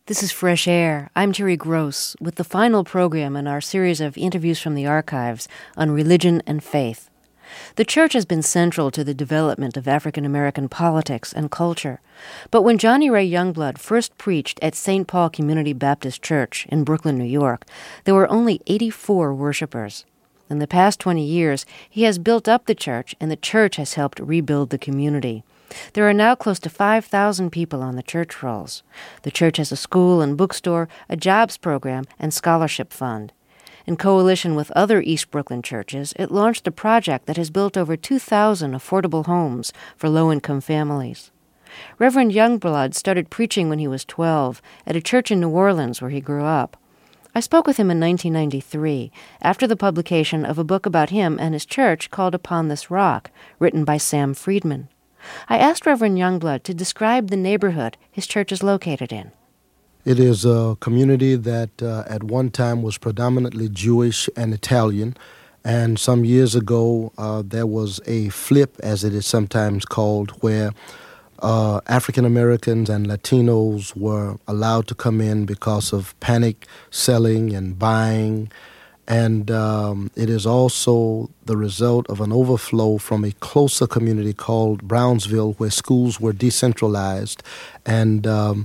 This is Fresh Air. I'm Terry Gross with the final program in our series of interviews from the archives on religion and faith. The church has been central to the development of African American politics and culture. But when Johnny Ray Youngblood first preached at St. Paul Community Baptist Church in Brooklyn, New York, there were only 84 worshipers. In the past 20 years, he has built up the church, and the church has helped rebuild the community. There are now close to 5,000 people on the church rolls. The church has a school and bookstore, a jobs program, and scholarship fund. In coalition with other East Brooklyn churches, it launched a project that has built over 2,000 affordable homes for low-income families. Reverend Youngblood started preaching when he was 12 at a church in New Orleans where he grew up. I spoke with him in 1993, after the publication of a book about him and his church called Upon This Rock, written by Sam Friedman. I asked Reverend Youngblood to describe the neighborhood his church is located in. It is a community that at one time was predominantly Jewish and Italian, and some years ago there was a flip, as it is sometimes called, where African Americans and Latinos were allowed to come in because of panic selling and buying. And it is also the result of an overflow from a closer community called Brownsville, where schools were decentralized. And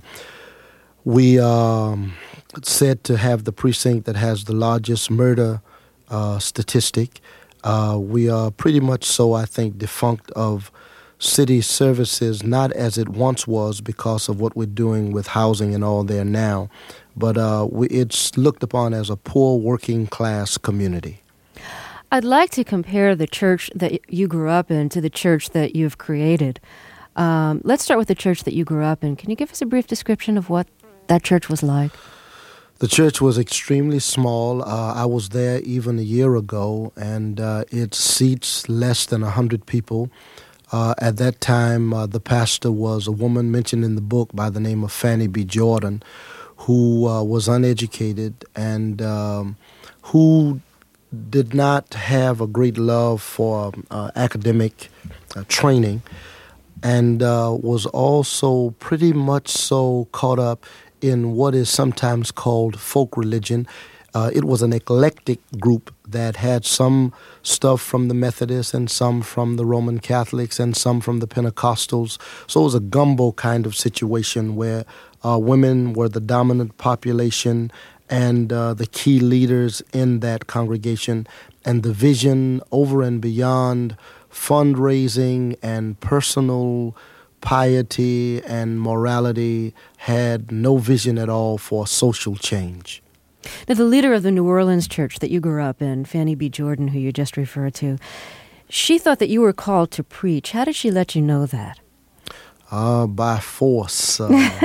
we are said to have the precinct that has the largest murder statistic. We are pretty much so, I think, defunct of city services, not as it once was because of what we're doing with housing and all there now, but it's looked upon as a poor working class community. I'd like to compare the church that you grew up in to the church that you've created. Let's start with the church that you grew up in. Can you give us a brief description of what that church was like? The church was extremely small. I was there even a year ago, and it seats less than 100 people. At that time, the pastor was a woman mentioned in the book by the name of Fanny B. Jordan, who was uneducated and who did not have a great love for academic training, and was also pretty much so caught up in what is sometimes called folk religion. It was an eclectic group that had some stuff from the Methodists and some from the Roman Catholics and some from the Pentecostals. So it was a gumbo kind of situation where women were the dominant population and the key leaders in that congregation. And the vision over and beyond fundraising and personal piety and morality had no vision at all for social change. Now, the leader of the New Orleans church that you grew up in, Fanny B. Jordan, who you just referred to, she thought that you were called to preach. How did she let you know that? By force.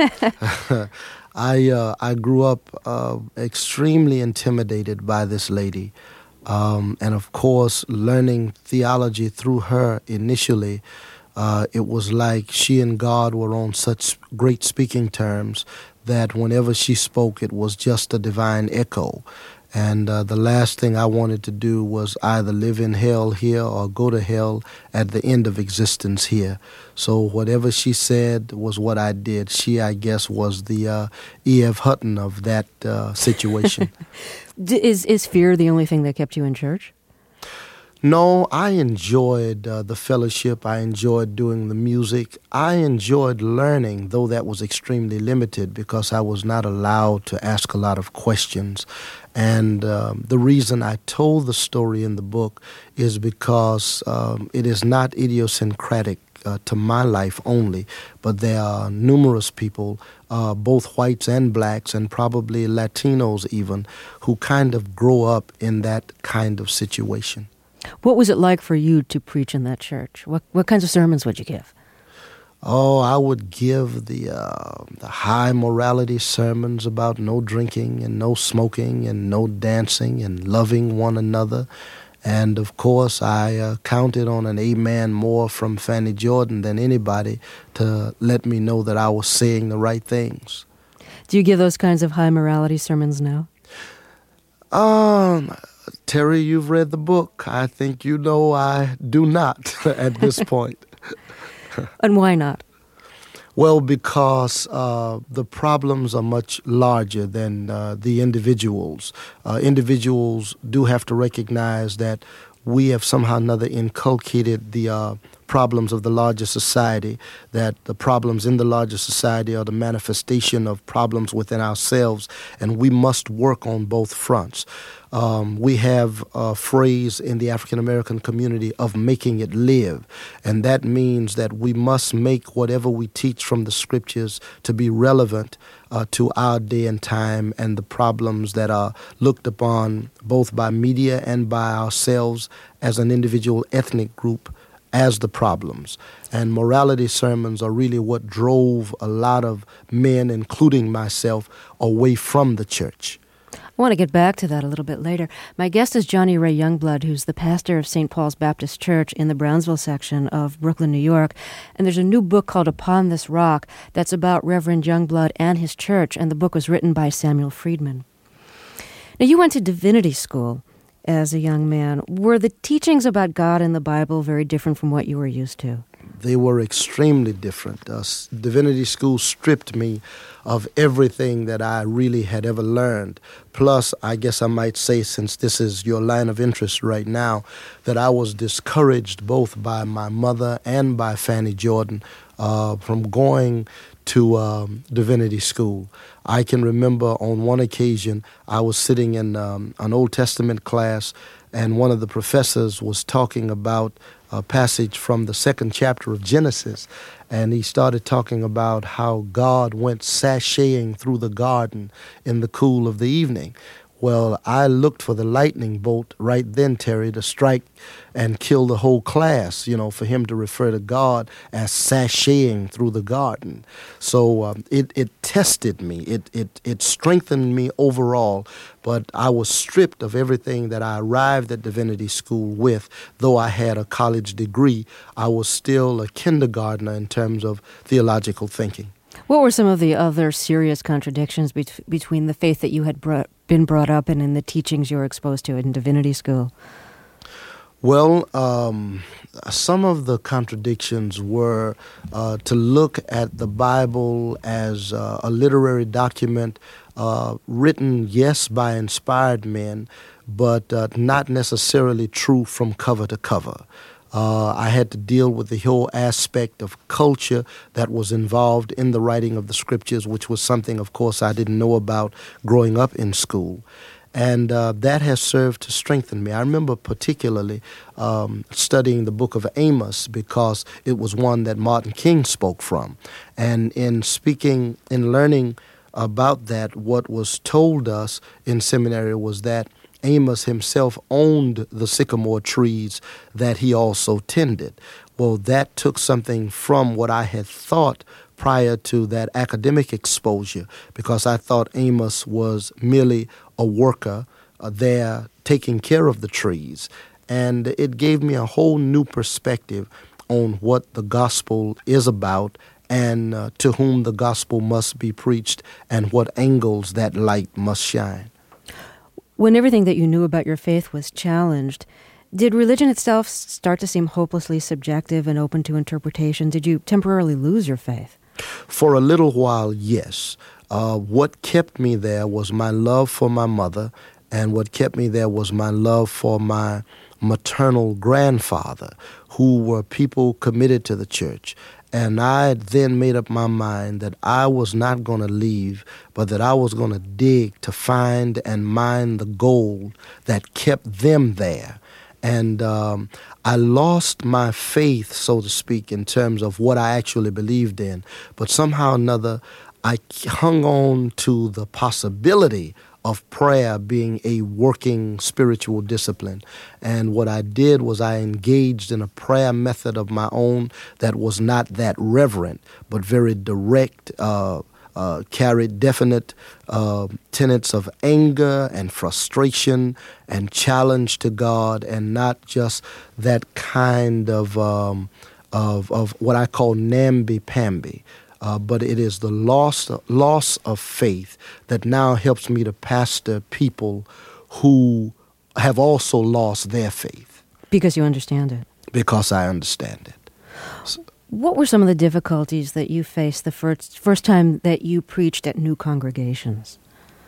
I grew up extremely intimidated by this lady. And of course, learning theology through her initially, it was like she and God were on such great speaking terms that whenever she spoke, it was just a divine echo. And the last thing I wanted to do was either live in hell here or go to hell at the end of existence here. So whatever she said was what I did. She, I guess, was the E.F. Hutton of that situation. Is fear the only thing that kept you in church? No, I enjoyed the fellowship. I enjoyed doing the music. I enjoyed learning, though that was extremely limited because I was not allowed to ask a lot of questions. And the reason I told the story in the book is because it is not idiosyncratic to my life only, but there are numerous people, both whites and blacks, and probably Latinos even, who kind of grow up in that kind of situation. What was it like for you to preach in that church? What kinds of sermons would you give? Oh, I would give the high morality sermons about no drinking and no smoking and no dancing and loving one another. And of course, I counted on an amen more from Fanny Jordan than anybody to let me know that I was saying the right things. Do you give those kinds of high morality sermons now? Terry, you've read the book. I think you know I do not at this point. And why not? Well, because the problems are much larger than the individuals. Individuals do have to recognize that we have somehow or another inculcated the problems of the larger society, that the problems in the larger society are the manifestation of problems within ourselves, and we must work on both fronts. We have a phrase in the African American community of making it live, and that means that we must make whatever we teach from the scriptures to be relevant to our day and time and the problems that are looked upon both by media and by ourselves as an individual ethnic group as the problems. And morality sermons are really what drove a lot of men, including myself, away from the church. I want to get back to that a little bit later. My guest is Johnny Ray Youngblood, who's the pastor of St. Paul's Baptist Church in the Brownsville section of Brooklyn, New York. And there's a new book called Upon This Rock that's about Reverend Youngblood and his church, and the book was written by Samuel Friedman. Now, you went to divinity school as a young man. Were the teachings about God in the Bible very different from what you were used to? They were extremely different. Divinity school stripped me of everything that I really had ever learned. Plus, I guess I might say, since this is your line of interest right now, that I was discouraged both by my mother and by Fanny Jordan from going to divinity school. I can remember on one occasion I was sitting in an Old Testament class, and one of the professors was talking about a passage from the second chapter of Genesis, and he started talking about how God went sashaying through the garden in the cool of the evening. Well, I looked for the lightning bolt right then, Terry, to strike and kill the whole class, for him to refer to God as sashaying through the garden. So it tested me. It strengthened me overall, but I was stripped of everything that I arrived at divinity school with. Though I had a college degree, I was still a kindergartner in terms of theological thinking. What were some of the other serious contradictions between the faith that you had been brought up in and the teachings you were exposed to in divinity school? Well, some of the contradictions were to look at the Bible as a literary document written, yes, by inspired men, but not necessarily true from cover to cover. I had to deal with the whole aspect of culture that was involved in the writing of the scriptures, which was something, of course, I didn't know about growing up in school. And that has served to strengthen me. I remember particularly studying the book of Amos because it was one that Martin King spoke from. And in learning about that, what was told us in seminary was that Amos himself owned the sycamore trees that he also tended. Well, that took something from what I had thought prior to that academic exposure, because I thought Amos was merely a worker there taking care of the trees. And it gave me a whole new perspective on what the gospel is about and to whom the gospel must be preached and what angles that light must shine. When everything that you knew about your faith was challenged, did religion itself start to seem hopelessly subjective and open to interpretation? Did you temporarily lose your faith? For a little while, yes. What kept me there was my love for my mother, and what kept me there was my love for my maternal grandfather, who were people committed to the church. And I then made up my mind that I was not going to leave, but that I was going to dig to find and mine the gold that kept them there. And I lost my faith, so to speak, in terms of what I actually believed in. But somehow or another, I hung on to the possibility of prayer being a working spiritual discipline. And what I did was I engaged in a prayer method of my own that was not that reverent, but very direct, carried definite tenets of anger and frustration and challenge to God, and not just that kind of what I call namby-pamby. But it is the loss of faith that now helps me to pastor people who have also lost their faith. Because you understand it. Because I understand it. What were some of the difficulties that you faced the first time that you preached at new congregations?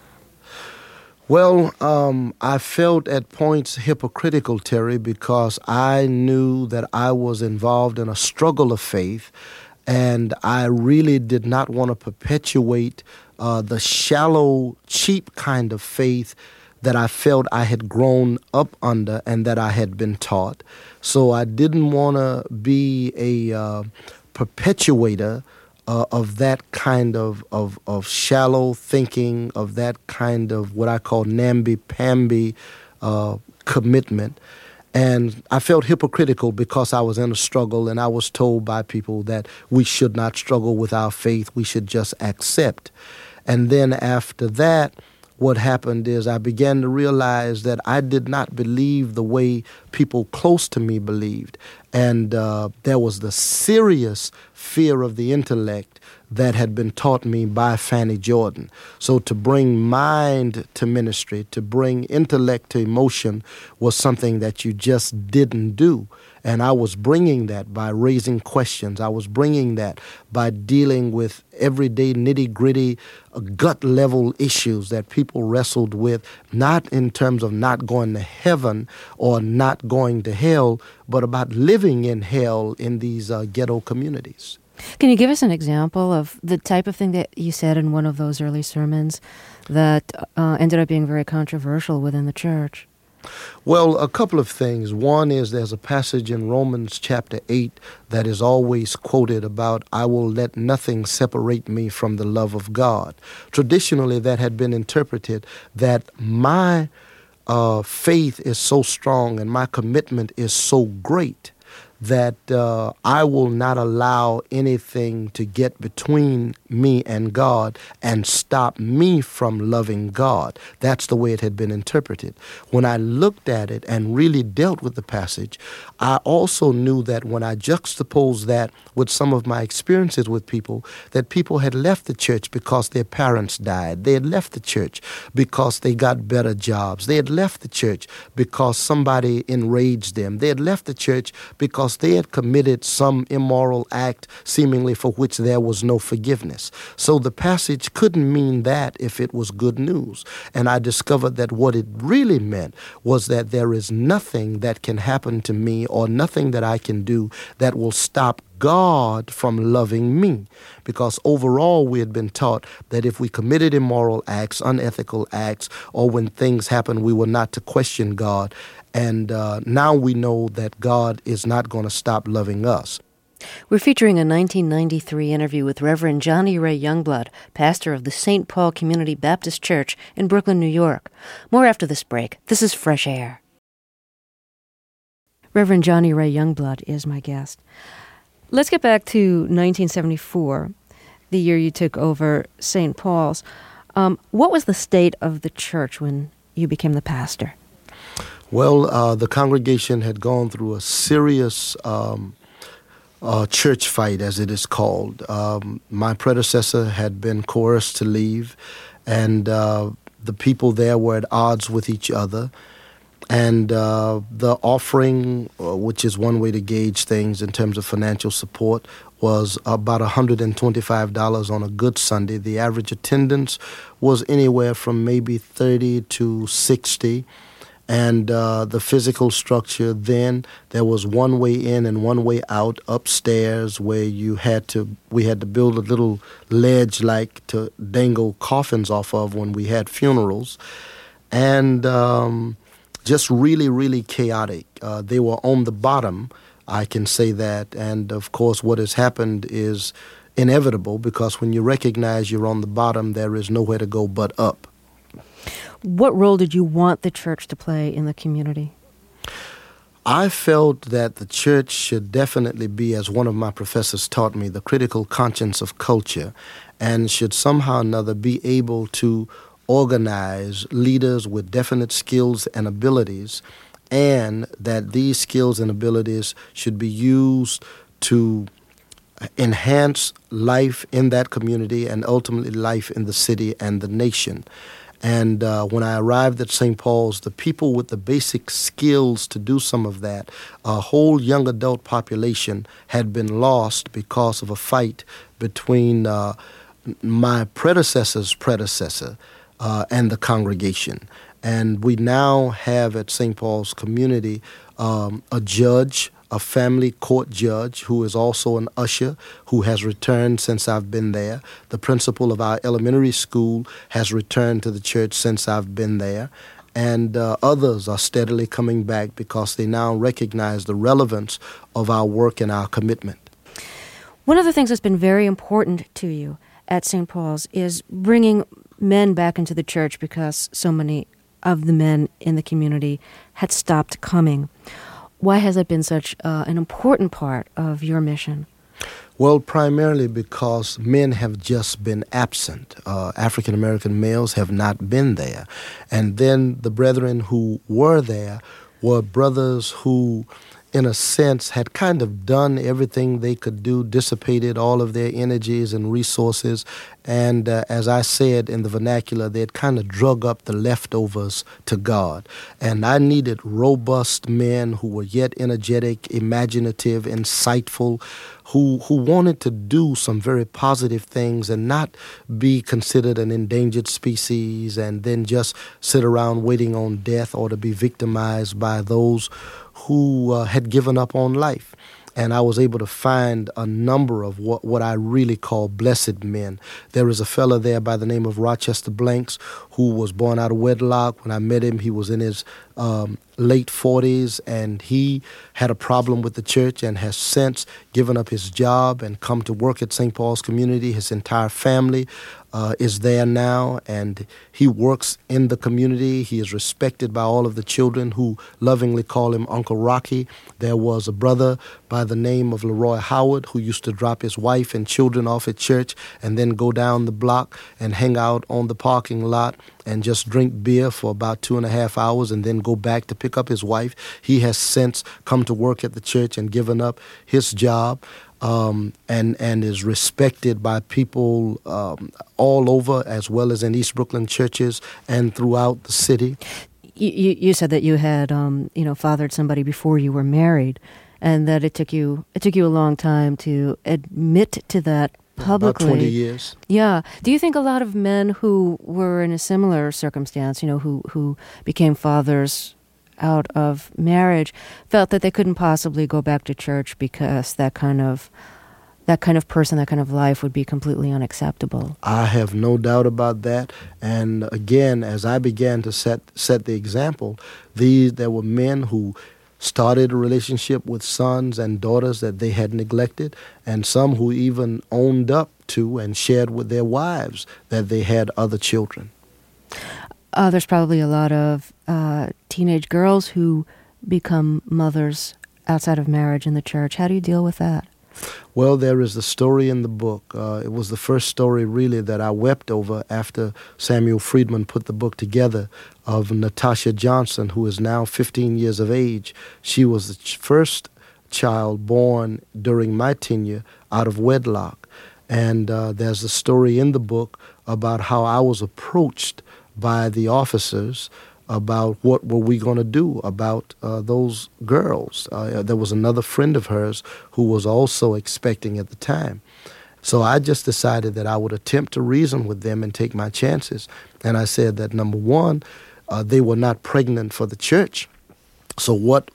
Well, I felt at points hypocritical, Terry, because I knew that I was involved in a struggle of faith, and I really did not want to perpetuate the shallow, cheap kind of faith that I felt I had grown up under and that I had been taught. So I didn't want to be a perpetuator of that kind of shallow thinking, of that kind of what I call namby-pamby commitment. And I felt hypocritical because I was in a struggle, and I was told by people that we should not struggle with our faith, we should just accept. And then after that, what happened is I began to realize that I did not believe the way people close to me believed. And there was the serious fear of the intellect that had been taught me by Fanny Jordan. So to bring mind to ministry, to bring intellect to emotion, was something that you just didn't do. And I was bringing that by raising questions. I was bringing that by dealing with everyday nitty-gritty, gut-level issues that people wrestled with, not in terms of not going to heaven or not going to hell, but about living in hell in these ghetto communities. Can you give us an example of the type of thing that you said in one of those early sermons that ended up being very controversial within the church? Well, a couple of things. One is there's a passage in Romans chapter 8 that is always quoted about, I will let nothing separate me from the love of God. Traditionally, that had been interpreted that my faith is so strong and my commitment is so great that I will not allow anything to get between me and God and stop me from loving God. That's the way it had been interpreted. When I looked at it and really dealt with the passage, I also knew that when I juxtaposed that with some of my experiences with people, that people had left the church because their parents died. They had left the church because they got better jobs. They had left the church because somebody enraged them. They had left the church because they had committed some immoral act seemingly for which there was no forgiveness. So the passage couldn't mean that if it was good news. And I discovered that what it really meant was that there is nothing that can happen to me or nothing that I can do that will stop God from loving me. Because overall we had been taught that if we committed immoral acts, unethical acts, or when things happened, we were not to question God. And now we know that God is not going to stop loving us. We're featuring a 1993 interview with Reverend Johnny Ray Youngblood, pastor of the St. Paul Community Baptist Church in Brooklyn, New York. More after this break. This is Fresh Air. Reverend Johnny Ray Youngblood is my guest. Let's get back to 1974, the year you took over St. Paul's. What was the state of the church when you became the pastor? Well, the congregation had gone through a serious church fight, as it is called. My predecessor had been coerced to leave, and the people there were at odds with each other. And the offering, which is one way to gauge things in terms of financial support, was about $125 on a good Sunday. The average attendance was anywhere from maybe 30 to 60. And the physical structure then, there was one way in and one way out upstairs where we had to build a little ledge like to dangle coffins off of when we had funerals. And just really, really chaotic. They were on the bottom, I can say that. And of course, what has happened is inevitable because when you recognize you're on the bottom, there is nowhere to go but up. What role did you want the church to play in the community? I felt that the church should definitely be, as one of my professors taught me, the critical conscience of culture, and should somehow or another be able to organize leaders with definite skills and abilities, and that these skills and abilities should be used to enhance life in that community and ultimately life in the city and the nation. And when I arrived at St. Paul's, the people with the basic skills to do some of that, a whole young adult population had been lost because of a fight between my predecessor's predecessor and the congregation. And we now have at St. Paul's Community a judge, a family court judge who is also an usher who has returned since I've been there. The principal of our elementary school has returned to the church since I've been there. And others are steadily coming back because they now recognize the relevance of our work and our commitment. One of the things that's been very important to you at St. Paul's is bringing men back into the church because so many of the men in the community had stopped coming. Why has it been such an important part of your mission? Well, primarily because men have just been absent. African American males have not been there. And then the brethren who were there were brothers who, in a sense, had kind of done everything they could do, dissipated all of their energies and resources. And as I said in the vernacular, they had kind of drug up the leftovers to God. And I needed robust men who were yet energetic, imaginative, insightful, who wanted to do some very positive things and not be considered an endangered species and then just sit around waiting on death or to be victimized by those who had given up on life. And I was able to find a number of what I really call blessed men. There is a fella there by the name of Rochester Blanks who was born out of wedlock. When I met him, he was in his late 40s, and he had a problem with the church and has since given up his job and come to work at St. Paul's Community. His entire family is there now, and he works in the community. He is respected by all of the children who lovingly call him Uncle Rocky. There was a brother by the name of Leroy Howard who used to drop his wife and children off at church and then go down the block and hang out on the parking lot and just drink beer for about 2.5 hours and then go back to pick up his wife. He has since come to work at the church and given up his job. And is respected by people all over, as well as in East Brooklyn churches and throughout the city. You said that you had fathered somebody before you were married, and that it took you a long time to admit to that publicly. About 20 years. Yeah. Do you think a lot of men who were in a similar circumstance, who became fathers out of marriage, felt that they couldn't possibly go back to church because that kind of person, that kind of life would be completely unacceptable? I have no doubt about that. And again, as I began to set the example, there were men who started a relationship with sons and daughters that they had neglected, and some who even owned up to and shared with their wives that they had other children. There's probably a lot of teenage girls who become mothers outside of marriage in the church. How do you deal with that? Well, there is the story in the book. It was the first story, really, that I wept over after Samuel Friedman put the book together, of Natasha Johnson, who is now 15 years of age. She was the first child born during my tenure out of wedlock. And there's a story in the book about how I was approached by the officers about what were we going to do about those girls. There was another friend of hers who was also expecting at the time. So I just decided that I would attempt to reason with them and take my chances. And I said that, number one, they were not pregnant for the church. So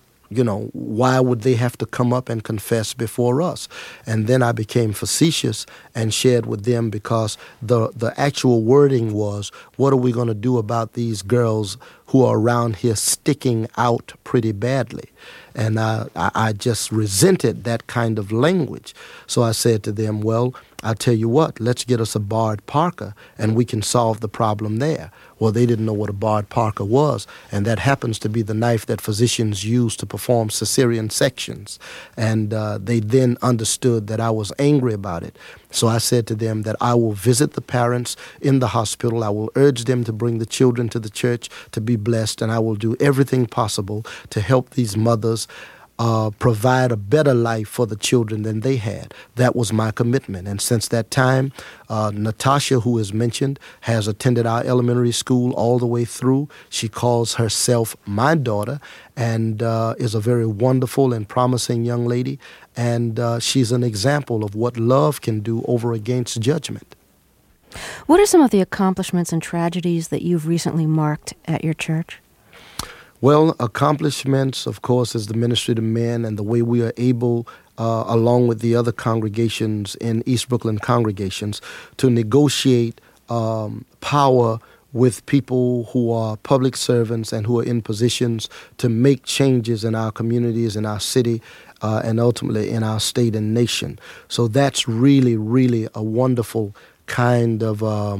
why would they have to come up and confess before us? And then I became facetious and shared with them, because the actual wording was, what are we going to do about these girls who are around here sticking out pretty badly? And I just resented that kind of language. So I said to them, well, I'll tell you what, let's get us a barred parka and we can solve the problem there. Well, they didn't know what a barred parka was, and that happens to be the knife that physicians use to perform cesarean sections. And they then understood that I was angry about it. So I said to them that I will visit the parents in the hospital. I will urge them to bring the children to the church to be blessed, and I will do everything possible to help these mothers provide a better life for the children than they had. That was my commitment. And since that time, Natasha, who is mentioned, has attended our elementary school all the way through. She calls herself my daughter and is a very wonderful and promising young lady. And she's an example of what love can do over against judgment. What are some of the accomplishments and tragedies that you've recently marked at your church? Well, accomplishments, of course, is the ministry to men and the way we are able, along with the other congregations in East Brooklyn congregations, to negotiate power with people who are public servants and who are in positions to make changes in our communities, in our city, and ultimately in our state and nation. So that's really, really a wonderful kind of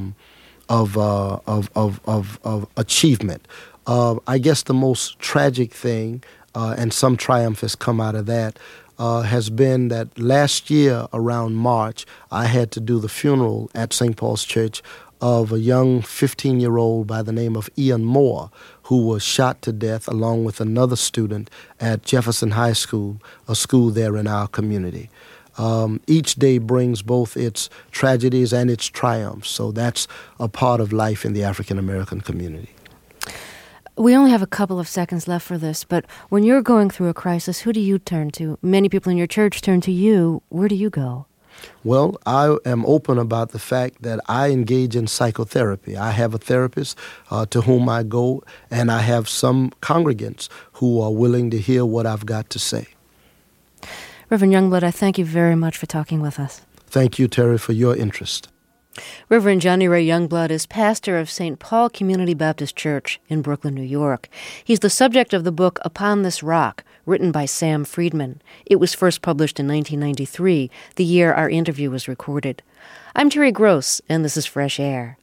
achievement. I guess the most tragic thing, and some triumph has come out of that, has been that last year around March, I had to do the funeral at St. Paul's Church of a young 15-year-old by the name of Ian Moore, who was shot to death along with another student at Jefferson High School, a school there in our community. Each day brings both its tragedies and its triumphs, so that's a part of life in the African American community. We only have a couple of seconds left for this, but when you're going through a crisis, who do you turn to? Many people in your church turn to you. Where do you go? Well, I am open about the fact that I engage in psychotherapy. I have a therapist to whom I go, and I have some congregants who are willing to hear what I've got to say. Reverend Youngblood, I thank you very much for talking with us. Thank you, Terry, for your interest. Reverend Johnny Ray Youngblood is pastor of St. Paul Community Baptist Church in Brooklyn, New York. He's the subject of the book Upon This Rock, written by Sam Friedman. It was first published in 1993, the year our interview was recorded. I'm Terry Gross, and this is Fresh Air.